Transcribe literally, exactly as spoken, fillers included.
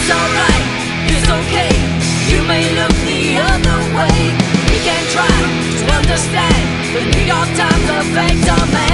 It's alright, it's okay. You may look the other way. We can try to understand the New York Times effect on man.